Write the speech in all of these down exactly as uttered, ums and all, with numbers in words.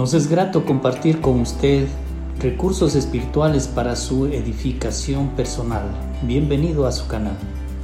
Nos es grato compartir con usted recursos espirituales para su edificación personal. Bienvenido a su canal.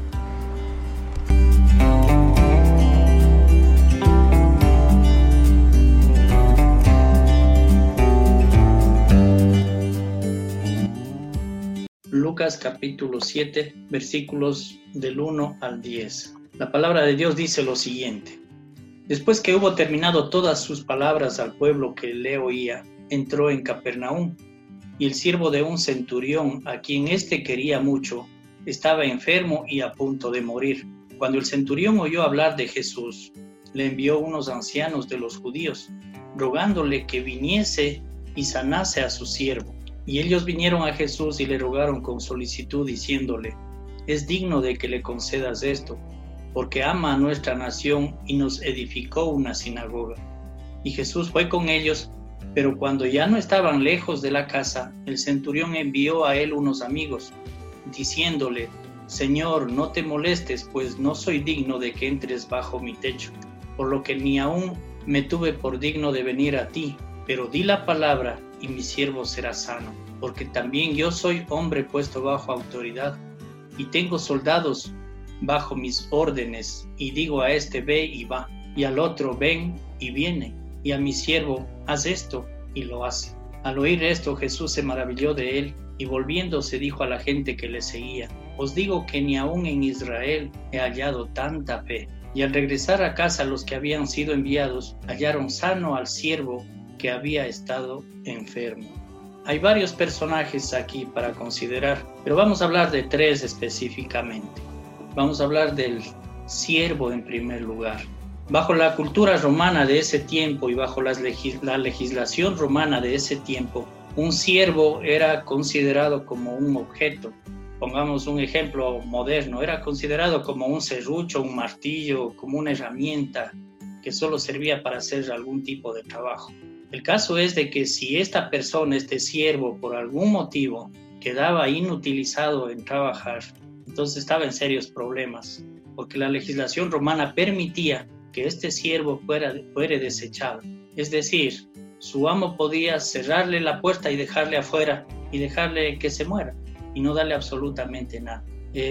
Lucas capítulo siete, versículos del uno al diez. La palabra de Dios dice lo siguiente: Después que hubo terminado todas sus palabras al pueblo que le oía, entró en Capernaum, y el siervo de un centurión, a quien éste quería mucho, estaba enfermo y a punto de morir. Cuando el centurión oyó hablar de Jesús, le envió unos ancianos de los judíos, rogándole que viniese y sanase a su siervo. Y ellos vinieron a Jesús y le rogaron con solicitud, diciéndole: es digno de que le concedas esto, porque ama a nuestra nación y nos edificó una sinagoga. Y Jesús fue con ellos, pero cuando ya no estaban lejos de la casa, el centurión envió a él unos amigos, diciéndole: Señor, no te molestes, pues no soy digno de que entres bajo mi techo, por lo que ni aún me tuve por digno de venir a ti, pero di la palabra y mi siervo será sano, porque también yo soy hombre puesto bajo autoridad, y tengo soldados bajo mis órdenes, y digo a este ve y va, y al otro ven y viene, y a mi siervo haz esto y lo hace. Al oír esto, Jesús se maravilló de él, y volviéndose dijo a la gente que le seguía: os digo que ni aún en Israel he hallado tanta fe. Y al regresar a casa, los que habían sido enviados hallaron sano al siervo que había estado enfermo. Hay varios personajes aquí para considerar, pero vamos a hablar de tres específicamente. Vamos a hablar del siervo en primer lugar. Bajo la cultura romana de ese tiempo y bajo las legis- la legislación romana de ese tiempo, un siervo era considerado como un objeto. Pongamos un ejemplo moderno, era considerado como un serrucho, un martillo, como una herramienta que solo servía para hacer algún tipo de trabajo. El caso es de que si esta persona, este siervo, por algún motivo quedaba inutilizado en trabajar, entonces estaba en serios problemas, porque la legislación romana permitía que este siervo fuera, fuera desechado. Es decir, su amo podía cerrarle la puerta y dejarle afuera y dejarle que se muera y no darle absolutamente nada.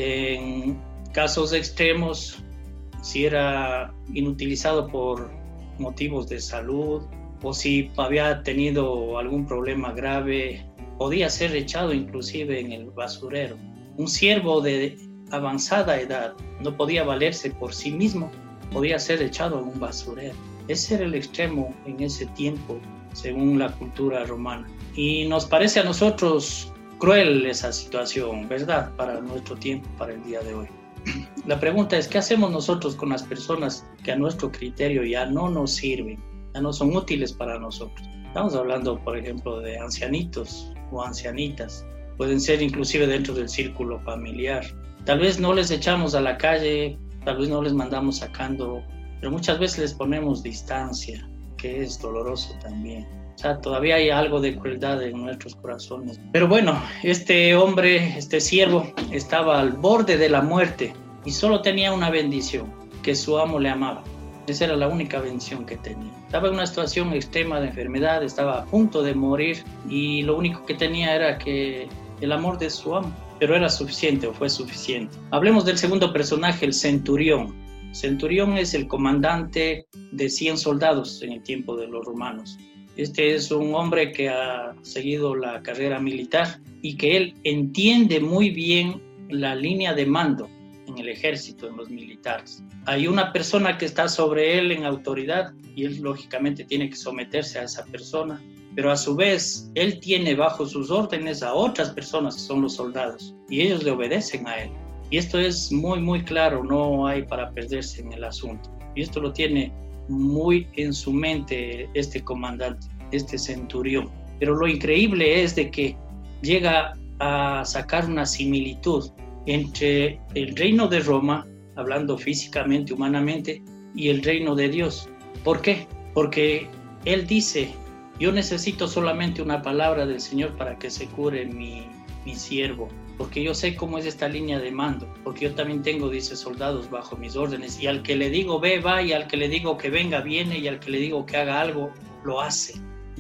En casos extremos, si era inutilizado por motivos de salud o si había tenido algún problema grave, podía ser echado inclusive en el basurero. Un siervo de avanzada edad no podía valerse por sí mismo, podía ser echado en un basurero. Ese era el extremo en ese tiempo, según la cultura romana. Y nos parece a nosotros cruel esa situación, ¿verdad? Para nuestro tiempo, para el día de hoy. La pregunta es: ¿qué hacemos nosotros con las personas que a nuestro criterio ya no nos sirven, ya no son útiles para nosotros? Estamos hablando, por ejemplo, de ancianitos o ancianitas. Pueden ser inclusive dentro del círculo familiar. Tal vez no les echamos a la calle, tal vez no les mandamos sacando, pero muchas veces les ponemos distancia, que es doloroso también. O sea, todavía hay algo de crueldad en nuestros corazones. Pero bueno, este hombre, este siervo, estaba al borde de la muerte y solo tenía una bendición: que su amo le amaba. Esa era la única bendición que tenía. Estaba en una situación extrema de enfermedad, estaba a punto de morir y lo único que tenía era que el amor de su amo, pero era suficiente o fue suficiente. Hablemos del segundo personaje, el centurión. Centurión es el comandante de cien soldados en el tiempo de los romanos. Este es un hombre que ha seguido la carrera militar y que él entiende muy bien la línea de mando en el ejército, en los militares. Hay una persona que está sobre él en autoridad y él lógicamente tiene que someterse a esa persona, pero a su vez él tiene bajo sus órdenes a otras personas que son los soldados y ellos le obedecen a él. Y esto es muy muy claro, no hay para perderse en el asunto. Y esto lo tiene muy en su mente este comandante, este centurión. Pero lo increíble es de que llega a sacar una similitud entre el reino de Roma, hablando físicamente, humanamente, y el reino de Dios. ¿Por qué? Porque él dice: yo necesito solamente una palabra del Señor para que se cure mi, mi siervo, porque yo sé cómo es esta línea de mando, porque yo también tengo, dice, soldados bajo mis órdenes, y al que le digo ve, va, y al que le digo que venga, viene, y al que le digo que haga algo, lo hace.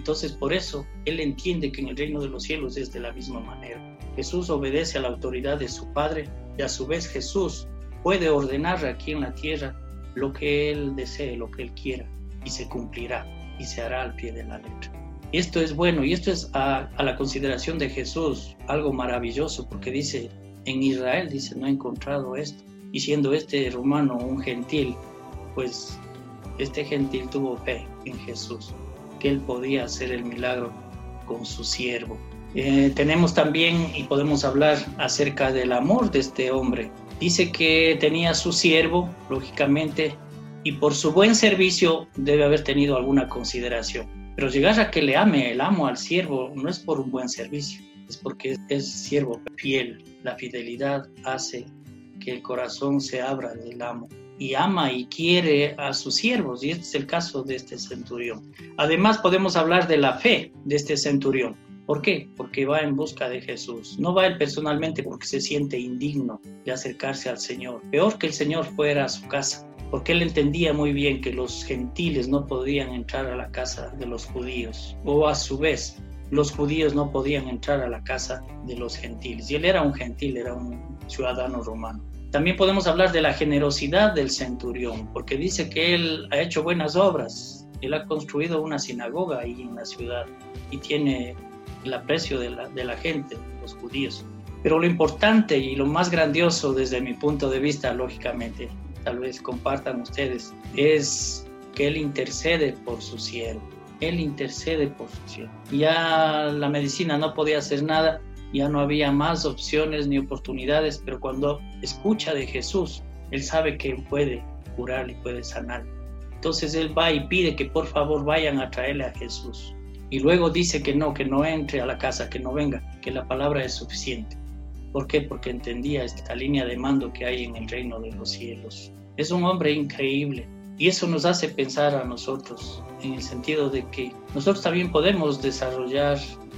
Entonces, por eso, él entiende que en el reino de los cielos es de la misma manera. Jesús obedece a la autoridad de su Padre y a su vez Jesús puede ordenar aquí en la tierra lo que él desee, lo que él quiera, y se cumplirá y se hará al pie de la letra. Y esto es bueno, y esto es a, a la consideración de Jesús algo maravilloso, porque dice, en Israel, dice, no he encontrado esto. Y siendo este romano un gentil, pues este gentil tuvo fe en Jesús, que él podía hacer el milagro con su siervo. Eh, tenemos también, y podemos hablar acerca del amor de este hombre. Dice que tenía su siervo, lógicamente, y por su buen servicio debe haber tenido alguna consideración. Pero llegar a que le ame el amo al siervo no es por un buen servicio, es porque es siervo fiel. La fidelidad hace que el corazón se abra del amo y ama y quiere a sus siervos, y este es el caso de este centurión. Además podemos hablar de la fe de este centurión. ¿Por qué? Porque va en busca de Jesús. No va él personalmente porque se siente indigno de acercarse al Señor. Peor que el Señor fuera a su casa, porque él entendía muy bien que los gentiles no podían entrar a la casa de los judíos, o a su vez, los judíos no podían entrar a la casa de los gentiles. Y él era un gentil, era un ciudadano romano. También podemos hablar de la generosidad del centurión, porque dice que él ha hecho buenas obras. Él ha construido una sinagoga ahí en la ciudad y tiene el aprecio de la, de la gente, de los judíos. Pero lo importante y lo más grandioso desde mi punto de vista, lógicamente, tal vez compartan ustedes, es que él intercede por su siervo. Él intercede por su siervo. Ya la medicina no podía hacer nada, ya no había más opciones ni oportunidades, pero cuando escucha de Jesús, él sabe que puede curar y puede sanar. Entonces él va y pide que por favor vayan a traerle a Jesús. Y luego dice que no, que no entre a la casa, que no venga, que la palabra es suficiente. ¿Por qué? Porque entendía esta línea de mando que hay en el reino de los cielos. Es un hombre increíble. Y eso nos hace pensar a nosotros, en el sentido de que nosotros también podemos desarrollar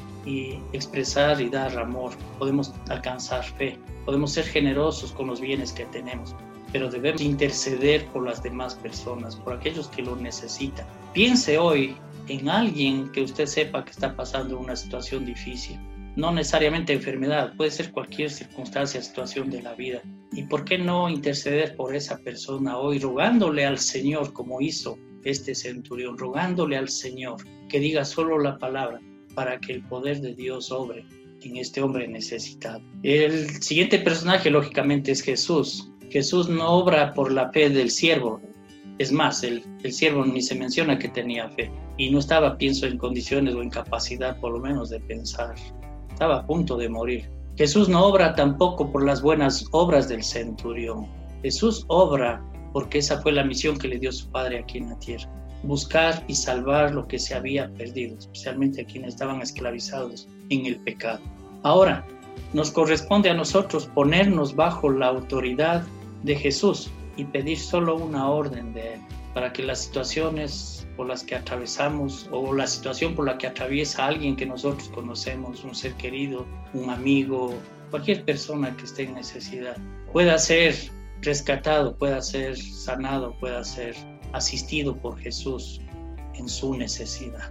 y expresar y dar amor, podemos alcanzar fe, podemos ser generosos con los bienes que tenemos, pero debemos interceder por las demás personas, por aquellos que lo necesitan. Piense hoy en alguien que usted sepa que está pasando una situación difícil, no necesariamente enfermedad, puede ser cualquier circunstancia, situación de la vida. ¿Y por qué no interceder por esa persona hoy, rogándole al Señor como hizo este centurión, rogándole al Señor que diga solo la palabra para que el poder de Dios obre en este hombre necesitado? El siguiente personaje, lógicamente, es Jesús. Jesús no obra por la fe del siervo. Es más, el, el siervo ni se menciona que tenía fe y no estaba, pienso, en condiciones o en capacidad por lo menos de pensar. Estaba a punto de morir. Jesús no obra tampoco por las buenas obras del centurión. Jesús obra porque esa fue la misión que le dio su Padre aquí en la tierra. Buscar y salvar lo que se había perdido, especialmente a quienes estaban esclavizados en el pecado. Ahora, nos corresponde a nosotros ponernos bajo la autoridad de Jesús y pedir solo una orden de Él, para que las situaciones por las que atravesamos o la situación por la que atraviesa alguien que nosotros conocemos, un ser querido, un amigo, cualquier persona que esté en necesidad, pueda ser rescatado, pueda ser sanado, pueda ser asistido por Jesús en su necesidad.